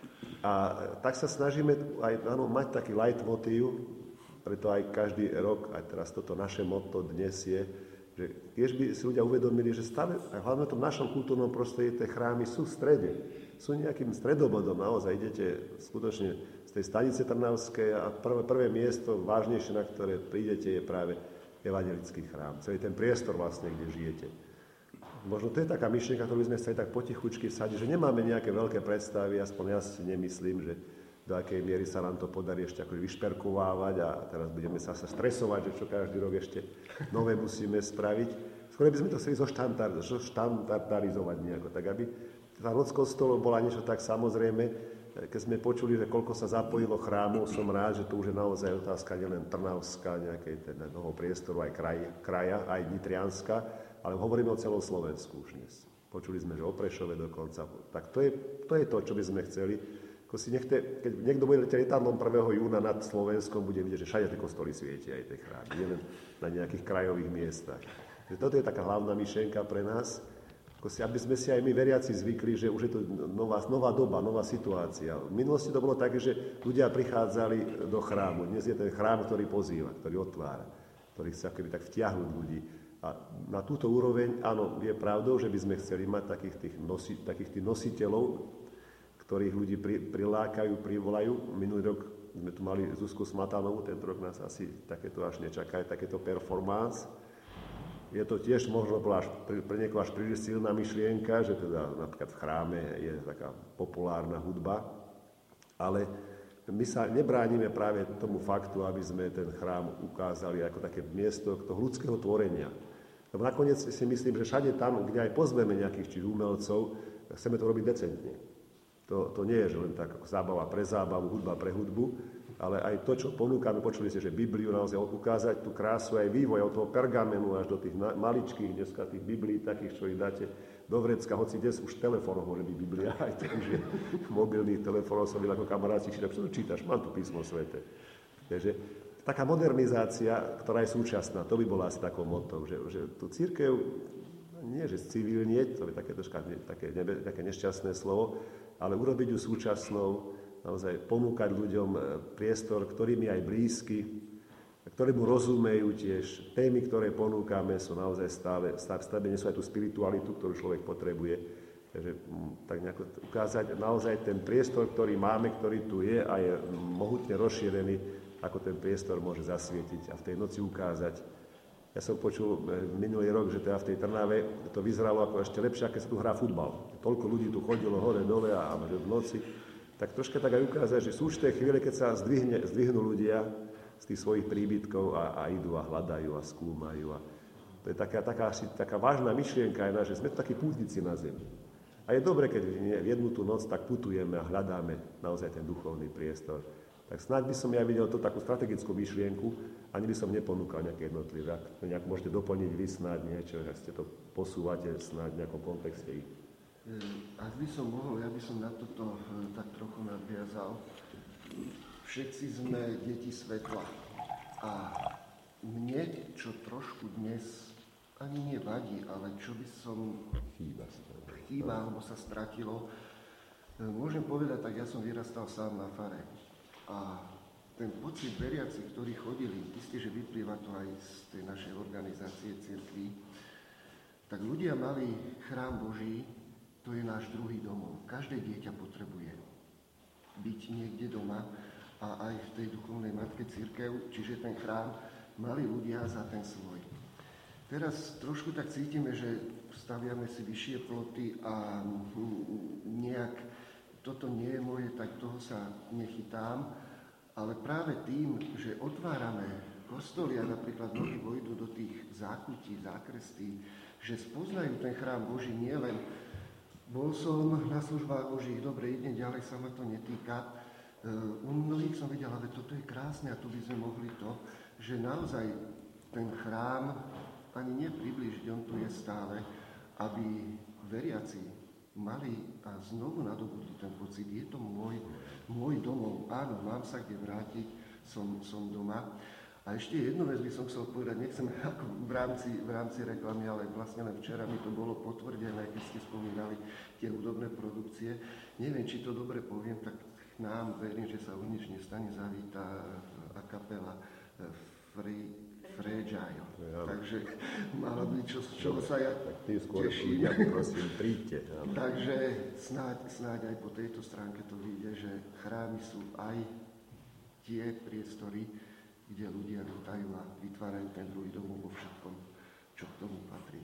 A tak sa snažíme aj áno, mať taký leitmotív, preto aj každý rok, aj teraz toto naše motto dnes je, že tiež by si ľudia uvedomili, že stále, aj hlavne v tom našom kultúrnom prostredí, tie chrámy sú v strede. Sú nejakým stredobodom, naozaj idete skutočne z tej stanice Trnavskej a prvé, prvé miesto, vážnejšie, na ktoré prídete, je práve evangelický chrám. Celý ten priestor vlastne, kde žijete. Možno to je taká myšlienka, ktorú by sme chceli tak potichučky vsadiť, že nemáme nejaké veľké predstavy, aspoň ja si nemyslím, že do akej miery sa nám to podarí ešte ako vyšperkovávať a teraz budeme sa, sa stresovať, že čo každý rok ešte nové musíme spraviť. Skôr by sme to chceli zoštandard, zoštandardarizovať nejako, tak aby tá noc kostolov bola niečo tak samozrejme. Keď sme počuli, že koľko sa zapojilo chrámov, som rád, že to už je naozaj otázka nielen Trnavská, nejakej toho priestoru, aj kraj, kraja, aj Nitrianska, ale hovoríme o celom Slovensku už dnes. Počuli sme, že o Prešove dokonca. Tak to je, to je to, čo by sme chceli. Ako si nechte, keď niekto bude letieť lietadlom prvého júna nad Slovenskom, bude vidieť, že všade tie kostoly svietia, aj tie chrámy, nielen na nejakých krajových miestach. Že toto je taká hlavná myšlienka pre nás, ako si, aby sme si aj my veriaci zvykli, že už je to nová, nová doba, nová situácia. V minulosti to bolo také, že ľudia prichádzali do chrámu. Dnes je ten chrám, ktorý pozýva, ktorý otvára, ktorý chce akoby tak vtiahnuť ľudí. A na túto úroveň, áno, je pravdou, že by sme chceli mať takých tých, nosi, takých tých nositeľov, ktorých ľudí pri, prilákajú, privolajú. Minulý rok sme tu mali Zuzku Smatanovú, tento rok nás asi takéto až nečaká, takéto performance. Je to tiež možno až, pre niekoho až príliš silná myšlienka, že teda napríklad v chráme je taká populárna hudba, ale my sa nebránime práve tomu faktu, aby sme ten chrám ukázali ako také miesto toho ľudského tvorenia. Lebo nakoniec si myslím, že všade tam, kde aj pozveme nejakých či umelcov, chceme to robiť decentne. to, to nie je že len tak ako zábava pre zábavu, hudba pre hudbu, ale aj to, čo ponúkame, počuli ste, že Bibliu naozaj ukázať, tú krásu aj vývoj od toho pergamenu až do tých maličkých, dneska tých Biblií, takých, čo ich dáte do vrecka, hoci dnes už telefónov môže byť Biblia, aj to už je mobilných telefónov, som videl ako kamaráti, čo to čítaš, mám tu písmo sväté. Takže taká modernizácia, ktorá je súčasná, to by bola asi takou motou, že, že tú cirkev, nie že civilnieť, to je také, troška, také, nebe, také nešťastné slovo, ale urobiť ju súčasnou, naozaj ponúkať ľuďom priestor, ktorý mi aj blízky, ktorému rozumejú tiež. Témy, ktoré ponúkame, sú naozaj stále, stále nesú aj tú spiritualitu, ktorú človek potrebuje. Takže tak nejako ukázať naozaj ten priestor, ktorý máme, ktorý tu je a je mohutne rozšírený, ako ten priestor môže zasvietiť a v tej noci ukázať. Ja som počul minulý rok, že teda v tej Trnave to vyzeralo ako ešte lepšie, keď sa tu hrá futbal. Toľko ľudí tu chodilo hore, dole a že v noci. Tak troška tak aj ukázať, že sú určité chvíle, keď sa zdvihne, zdvihnú ľudia z tých svojich príbytkov a, a idú a hľadajú a skúmajú. A to je taká, taká, taká vážna myšlienka aj, že sme takí pútnici na zemi. A je dobre, keď v jednu tú noc tak putujeme a hľadáme naozaj ten duchovný priestor. Tak snáď by som ja videl to takú strategickú myšlienku, ani by som neponúkal nejaké jednotlivé. Ak nejak môžete doplniť vy snáď niečo, ak ste to posúvate snáď v nejakom kontexte ich. Ak by som mohol, ja by som na toto tak trochu nadviazal. Všetci sme deti svetla. A mne, čo trošku dnes ani nevadí, ale čo by som chýba, chýba alebo sa stratilo, môžem povedať, tak ja som vyrastal sám na fare. A ten pocit veriacich, ktorí chodili, isté, že vyplýva to aj z tej našej organizácie cirkvi, tak ľudia mali chrám Boží. To je náš druhý domov. Každé dieťa potrebuje byť niekde doma a aj v tej duchovnej matke cirkev, čiže ten chrám, mali ľudia za ten svoj. Teraz trošku tak cítime, že staviame si vyššie ploty a nejak toto nie je moje, tak toho sa nechytám, ale práve tým, že otvárame kostoly a napríklad mnohí vojdu do tých zákutí, zákrestí, že spoznajú ten chrám Boží nielen bol som na službách Božích, dobre, idem ďalej, sa ma to netýka. U mnohých som videl, ale toto je krásne a tu by sme mohli to, že naozaj ten chrám ani nepriblížiť, on tu je stále, aby veriaci mali a znovu nadobudli ten pocit, je to môj, môj domov, áno, mám sa kde vrátiť, som, som doma. A ešte jednu vec by som chcel povedať, nechcem ako v rámci, v rámci reklamy, ale vlastne len včera mi to bolo potvrdené, keď ste spomínali tie hudobné produkcie. Neviem, či to dobre poviem, tak k nám, verím, že sa už nič nestane, zavíta a kapela Free, Fragile. Ja. Takže mala by, čo, čo sa ja tak ty skôr teším. Ja prosím, príďte. Ja. Takže snáď, snáď aj po tejto stránke to vyjde, že chrámy sú aj tie priestory, kde ľudia vítajú a vytvárajú ten druhý domov vo všetkom, čo k tomu patrí.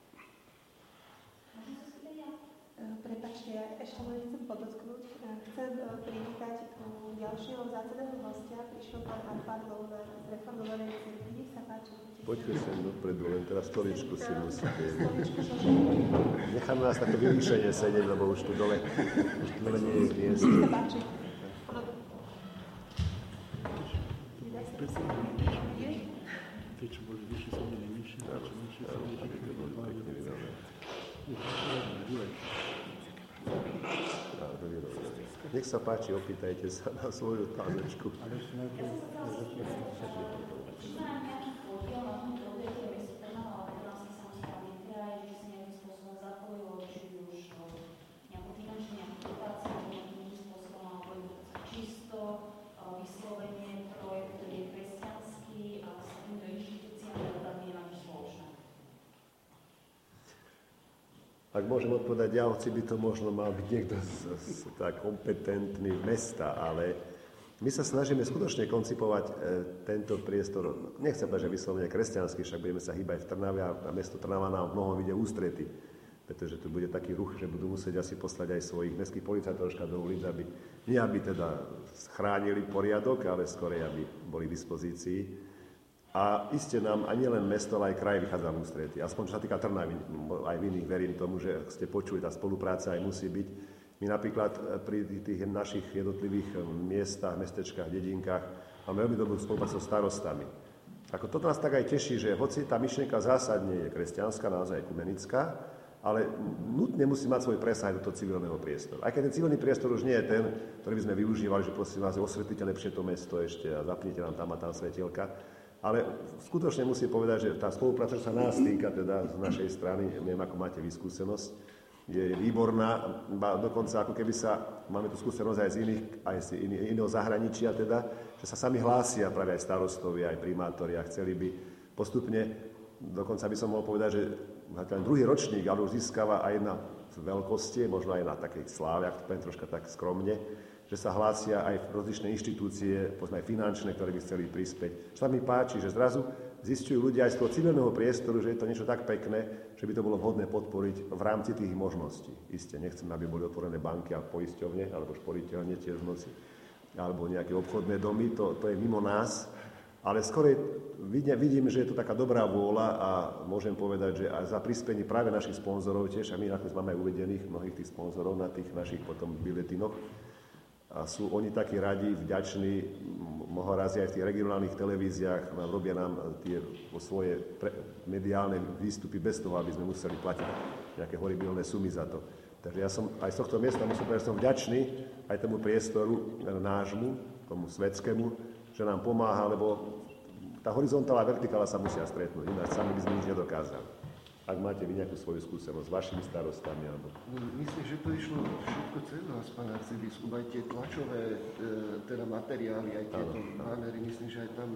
Prepáčte, ja ešte len chcem podotknúť. Chcem privítať ďalšieho vzácneho hostia. Prišiel pán Arpad Dolná z reformovanej cirkvi. Nech sa páči. Poďte sem dopredu, len teraz stoličku si musíte. Necháme nás také vyvýšenie sedieť, lebo už tu dole, už tu dole nie je miest. Nech sa páči. Tí, čo boli vyššie, sa boli nižšie, tí, čo nižšie, sa boli také vyrovnané. Nech sa páči, opýtajte sa na svoju otázečku. Ale ešte najprv... Ak môžem odpovedať, ja, hoci by to možno mal byť niekto z, z, tak kompetentný mesta, ale my sa snažíme skutočne koncipovať e, tento priestor, nechcem povedať, že vyslovene kresťanský, však budeme sa hýbať v Trnave a mesto Trnava nám v mnohom ide ústrety, pretože tu bude taký ruch, že budú musieť asi poslať aj svojich mestských policajtov troška do ulic, aby nie aby teda chránili poriadok, ale skorej, aby boli k dispozícii. A iste nám ani len mesto, ale aj kraj vychádza v ústrety. Aspoň čo sa týka Trnavy, aj v iných verím tomu, že ste počuli, tá spolupráca aj musí byť. My napríklad pri tých našich jednotlivých miestach, mestečkách, dedinkách máme veľmi dobrú spoluprácu s starostami. Ako toto nás tak aj teší, že hoci tá myšlienka zásadne je kresťanská, naozaj ekumenická, ale nutne musí mať svoj presah do toho civilného priestoru. Aj keď ten civilný priestor už nie je ten, ktorý by sme využívali, že prosím vás, osvetlite lepšie to mesto ešte a zapnite nám tam a tam svetielka. Ale skutočne musím povedať, že tá spolupráca, čo sa nás týka, teda z našej strany, neviem, ako máte vy skúsenosť, je výborná, dokonca ako keby sa, máme tu skúsenosť aj z iných, aj z iného zahraničia teda, že sa sami hlásia práve aj starostovia, aj primátori a chceli by postupne, dokonca by som mohol povedať, že ten druhý ročník, ale už získava aj na veľkosti, možno aj na takej sláve, ak to poviem troška tak skromne, že sa hlásia aj rozličné inštitúcie, povedzme aj finančné, ktoré by chceli prispieť. Čo sa mi páči, že zrazu zistujú ľudia aj z toho civilného priestoru, že je to niečo tak pekné, že by to bolo vhodné podporiť v rámci tých možností. Isté, nechcem, aby boli otvorené banky a poisťovne, alebo šporiteľne tiež v noci, alebo nejaké obchodné domy, to, to je mimo nás. Ale skôr vidím, že je to taká dobrá vôľa a môžem povedať, že aj za prispenie práve našich sponzorov tiež, a my nakoniec máme aj uvedených mnohých tých sponzorov na tých našich potom biletinoch, a sú oni takí radi, vďační, mnoho razy aj v tých regionálnych televíziách nám robia nám tie svoje pre, mediálne výstupy bez toho, aby sme museli platiť nejaké horibilné sumy za to. Takže ja som aj z tohto miesta musím povedať, že som vďačný aj tomu priestoru nášmu, tomu svetskému, že nám pomáha, lebo tá horizontála a vertikála sa musia stretnúť, ináč sami by sme nič nedokázali. Ak máte vy nejakú svoju skúsenosť s vašimi starostami, alebo... Myslím, že to išlo všetko cez vás, pán arcibiskup, aj tie tlačové teda materiály, aj tieto banery, myslím, že aj tam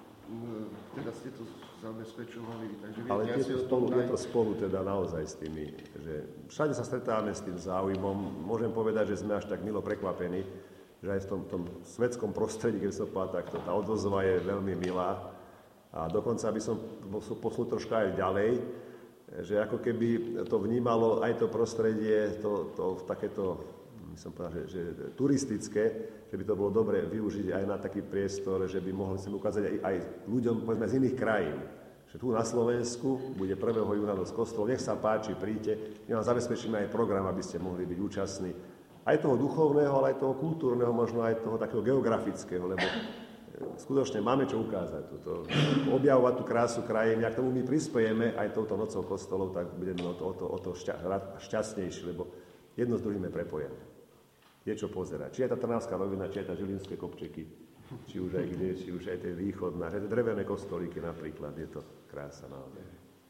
teda ste to zabezpečovali, takže viete, ale ja je si to, o spolu, tom je to spolu teda naozaj s tými, že všade sa stretávame s tým záujmom. Môžem povedať, že sme až tak milo prekvapení, že aj v tom, tom svetskom prostredí, keď som povedal takto, tá odozva je veľmi milá. A dokonca by som poslul troška aj ďalej, že ako keby to vnímalo aj to prostredie, to, to takéto, som povedal, že, že turistické, že by to bolo dobre využiť aj na taký priestor, že by mohli sa ukázať aj, aj ľuďom, povedzme, z iných krajín. Že tu na Slovensku bude prvého júna dosť kostol, nech sa páči, príďte, my vám zabezpečíme aj program, aby ste mohli byť účastní. Aj toho duchovného, ale aj toho kultúrneho, možno aj toho takého geografického, lebo skutočne máme čo ukázať. Tuto, objavovať tú krásu krajín. Ak tomu my prispiejeme aj touto nocou kostolov, tak budeme o to, o to, o to šťa, šťastnejší, lebo jedno s druhým je prepojené. Je čo pozerať. Či je tá Trnavská rovina, či je tá Žilinské kopčeky, či už aj kde, či už aj tie východná, aj tie drevené kostolíky napríklad. Je to krása naozaj.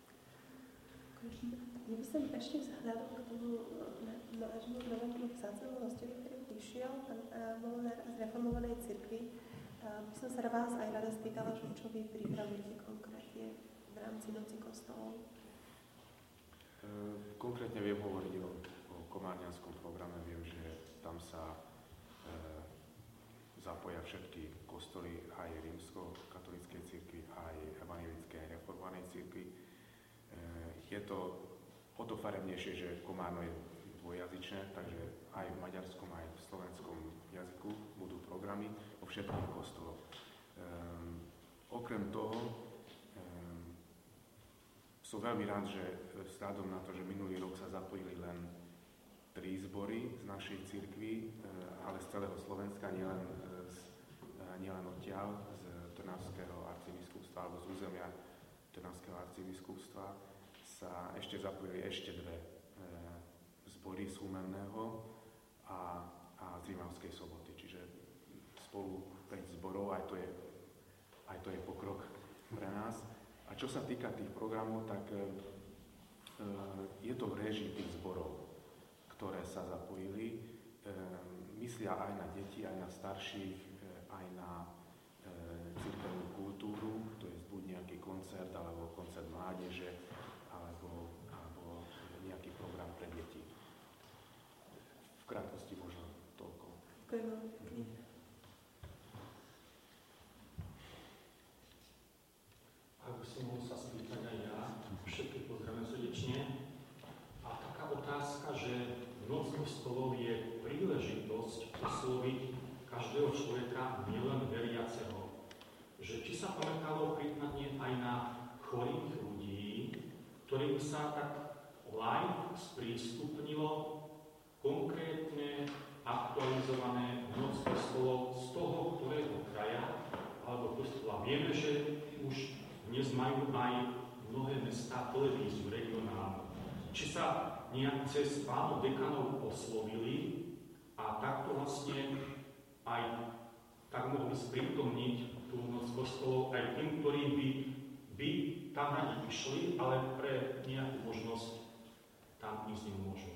Ja by som ešte vzhľadom k tomu nášmu novému vzácnemu hostovi, ktorý prišiel, pán Molnár z reformovanej cirkvi, by som sa vás aj rada spýtala, čo vy pripravujete konkrétne v rámci Noci kostolov. Konkrétne viem hovoriť o, o komárňanskom programe. Viem, že tam sa e, zapoja všetky kostoly aj rímsko-katolíckej cirkvi, aj evanjelickej, aj reformovanej cirkvi. E, je to o to farebnejšie, že Komárno je dvojazyčné, takže aj v maďarskom, aj v slovenskom jazyku budú programy vo všetkých kostoloch. Um, okrem toho um, som veľmi rád, že vzhľadom na to, že minulý rok sa zapojili len tri zbory z našej cirkvi, uh, ale z celého Slovenska, nielen, z, uh, nielen odtiaľ, z Trnavského arcibiskupstva alebo z územia Trnavského arcibiskupstva, sa ešte zapojili ešte dve uh, zbory z Humenného a, a z Rimavskej Soboty. Čiže spolu päť zborov, aj to, je, aj to je pokrok pre nás. A čo sa týka tých programov, tak e, je to v réžii tých zborov, ktoré sa zapojili. E, myslia aj na deti, aj na starších, e, aj na e, cirkevnú kultúru, to je buď nejaký koncert, alebo koncert mládeže, alebo, alebo nejaký program pre deti. V krátkosti možno toľko. Ďakujem. Ak by som mohol sa spýtať aj ja, všetky pozdravujem srdečne. A taká otázka, že Noc kostolov je príležitosť osloviť každého človeka, nielen veriaceho. Že či sa pamätalo prípadne aj na chorých ľudí, ktorým sa tak live sprístupnilo konkrétne aktualizované noc kostolov z toho, ktorého kraja alebo kostola. Vieme, že už dnes majú aj mnohé mestá televíziu regionálnu. Či sa nejak cez pánov dekanov oslovili a takto vlastne aj tak mohli sprítomniť tú noc kostolov aj tým, ktorí by, by tam radi išli, ale pre nejakú možnosť tam ísť nemôžu.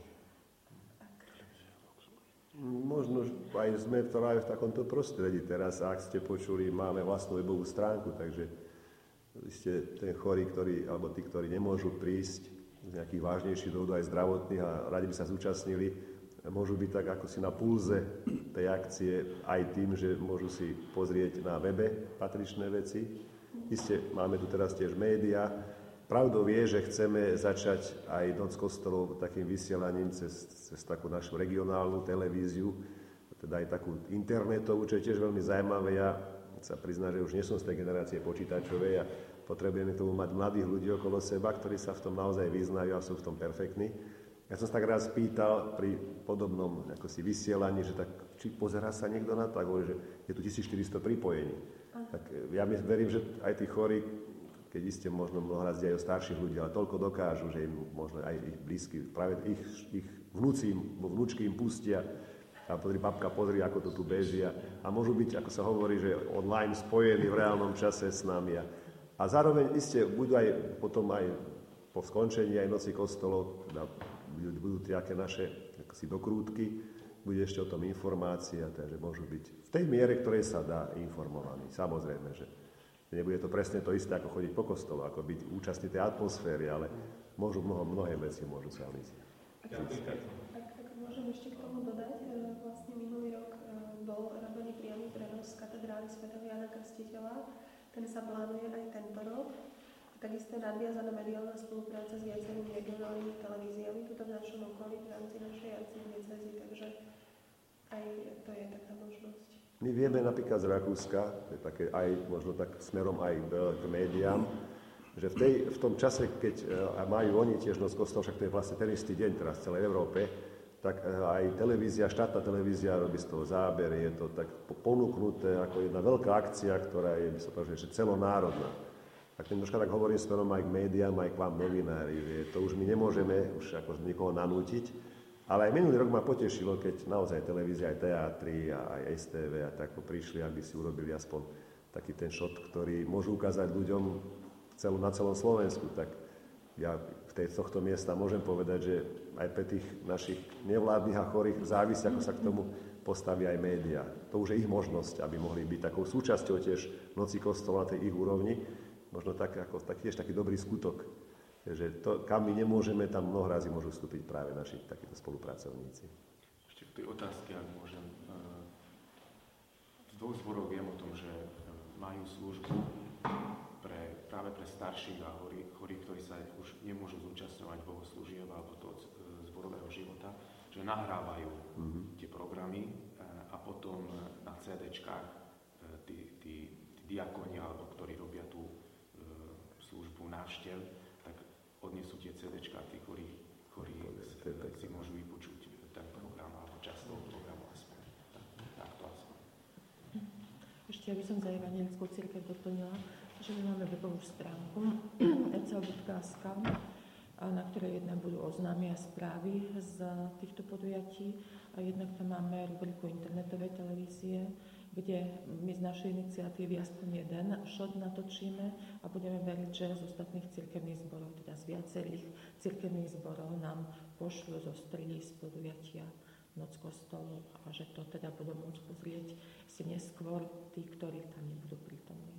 Možno aj sme práve v takomto prostredí teraz, ak ste počuli, máme vlastnú webovú stránku, takže vy ste ten chorý, ktorý, alebo tí, ktorí nemôžu prísť z nejakých vážnejších dôvodov aj zdravotných a radi by sa zúčastnili, môžu byť tak ako si na pulze tej akcie aj tým, že môžu si pozrieť na webe patričné veci. Isté, máme tu teraz tiež médiá. Pravdou je, že chceme začať aj Noc kostolov takým vysielaním cez, cez takú našu regionálnu televíziu, teda aj takú internetovú, čo je tiež veľmi zaujímavé. Ja sa priznám, že už nie som z tej generácie počítačovej a potrebujeme k tomu mať mladých ľudí okolo seba, ktorí sa v tom naozaj vyznajú a sú v tom perfektní. Ja som sa tak raz pýtal pri podobnom ako si vysielaní, že tak, či pozerá sa niekto na to, a hovorí, že je tu tisícštyristo pripojení. Tak ja verím, že aj tí chorí, keď iste možno mnoho raz aj o starších ľudí, ale toľko dokážu, že im možno aj ich blízky, práve ich, ich vnúci, vnúčky im pustia a pozri, babka, pozri, ako to tu beží a, a môžu byť, ako sa hovorí, že online spojení v reálnom čase s nami. A, a zároveň iste budú aj potom aj po skončení aj Noci kostolov, teda budú nejaké naše si dokrútky, bude ešte o tom informácia, takže môžu byť v tej miere, ktorej sa dá informovaní. Samozrejme, že nebude to presne to isté, ako chodiť po kostolu, ako byť účastný tej atmosféry, ale môžu mnoho, mnohé veci môžu sa získať. Ak, ak môžem ešte k tomu dodať, vlastne minulý rok bol robený priamy prenos z katedrály svätého Jana Krstiteľa. Ten sa plánuje aj tento rok. Takisto je nadviazaná mediálna spolupráca s viacerými regionálnymi televíziami tuto v našom okolí, v rámci našej arcidiecézy, takže aj to je taká možnosť. My vieme napríklad z Rakúska, je také aj možno tak smerom aj k médiám, že v, tej, v tom čase, keď majú oni tiež Noc kostolov, však to je vlastne ten istý deň teraz v celej Európe, tak aj televízia, štátna televízia robí z toho zábery, je to tak ponúknuté ako jedna veľká akcia, ktorá je, by som povedal, že celonárodná. Tak ten troška tak hovorím smerom aj k médiám, aj k vám novinári, že to už my nemôžeme už ako nikoho nanútiť, ale aj minulý rok ma potešilo, keď naozaj televízia, aj teatry a aj es té vé a tak prišli, aby si urobili aspoň taký ten šot, ktorý môžu ukázať ľuďom celú, na celom Slovensku. Tak ja v tej, tohto miesta môžem povedať, že aj pre tých našich nevládnych a chorých závisí, ako sa k tomu postaví aj médiá. To už je ich možnosť, aby mohli byť takou súčasťou tiež Noci kostolov na tej ich úrovni. Možno tak, ako, tak, tiež taký dobrý skutok, že to, kam my nemôžeme, tam mnoho razy môžu vstúpiť práve naši takíto spolupracovníci. Ešte v tej otázke, ak môžem, z dvoch zborov viem o tom, že majú službu pre, práve pre starších a chorých, ktorí sa už nemôžu zúčastňovať bohoslúžieb alebo toho zborového života, že nahrávajú mm-hmm. tie programy a potom na cé déčkách tí, tí, tí diakoni, alebo ktorí robia tú službu návštev, tak odnesú tie cé déčka a tí chorí, chorí si môžu vypočuť ten program alebo časť toho programu aspoň. Tak to aspoň. Ešte ja by som za Evanjelickú cirkev doplnila, že my máme webovú stránku e c o bodka es ká, na ktorej jednak budú oznámy a správy z týchto podujatí a jednak tam máme rubriku internetovej televízie, kde my z našej iniciatívy aspoň jeden šot natočíme a budeme veriť, že z ostatných cirkevných zborov, teda z viacerých cirkevných zborov nám pošlu zostrelí z podujatia Noc kostolov a že to teda budú môcť pozrieť si neskôr tí, ktorí tam nebudú prítomní.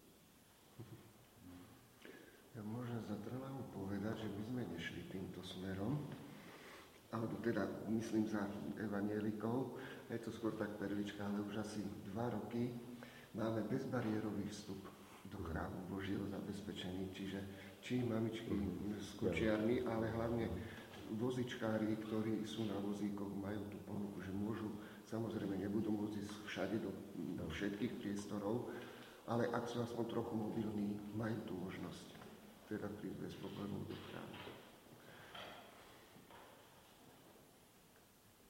Ja môžem za Trnavu povedať, že my sme nešli týmto smerom, alebo teda myslím za evanjelikov, je to skôr tak perlička, ale už asi dva roky máme bezbariérový vstup do chrámu Božieho zabezpečený, čiže či mamičky s kočiarmi, ale hlavne vozičkári, ktorí sú na vozíkoch, majú tú ponuku, že môžu, samozrejme nebudú môcť ísť všade do, do všetkých priestorov, ale ak sú aspoň trochu mobilní, majú tú možnosť teda prísť bez problémov do chrámu.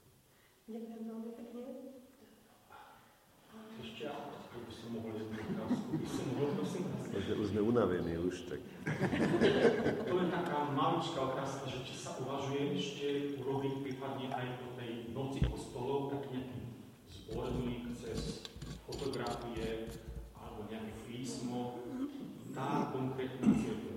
Ďakujem veľmi pekne. Ešte, ak by som mohol jednu otázku, by som mohol, prosím vás. Už sme unavení, už tak. To je taká maličká otázka, že či sa uvažuje ešte urobiť prípadne aj po tej noci kostolov taký nejaký zborník cez fotografie alebo nejaké písmo, tá konkrétna cirkev.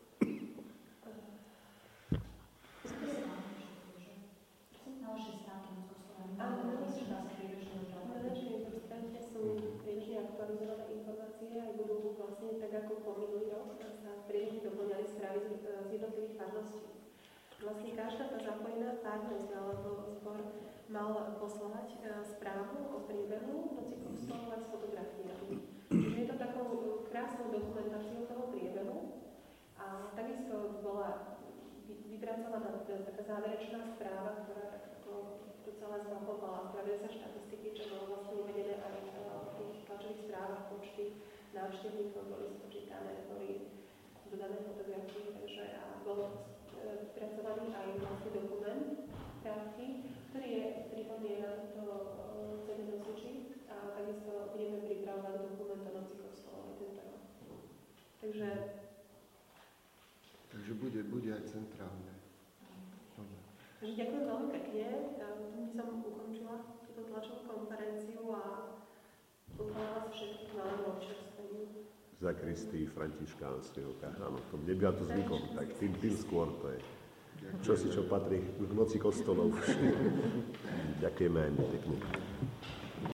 Na vašej stránke na kostolách. Áno, na našej stránke sú priebežne aktualizované informácie a budú vlastne tak ako po minulý rok sa priebežne doplňali správy z, z jednotlivých farností. Vlastne každá tá zapojená farnosť alebo zbor mal poslať správu o priebehu noci kostolov aj s fotografiami. Čiže je to takou krásnou dokumentáciou toho priebehu a takisto bola vypracovaná taká záverečná správa, ktorá tak ako to celé zmapovala. Spravili sa štatistiky, čo bolo vlastne uvedené aj v tých tlačových správach, počty návštevníkov boli spočítané, boli dodané fotografie, takže a bol vypracovaný aj vlastne dokument krátky, ktorý je pripomína túto cenu nosiči a takisto budeme pripravovať dokument o noci kostolov tento rok. Takže Takže bude, bude aj centrálne. Takže ďakujem veľmi pekne. Tým som ukončila túto tlačovú konferenciu a pozvala vás všetkých na občerstveniu. Zakristii františkánskeho áno, to nebýva to zvykom, tak tým, tým skôr to je. Čo si čo patrí k noci kostolov. Ďakujeme aj my pekne.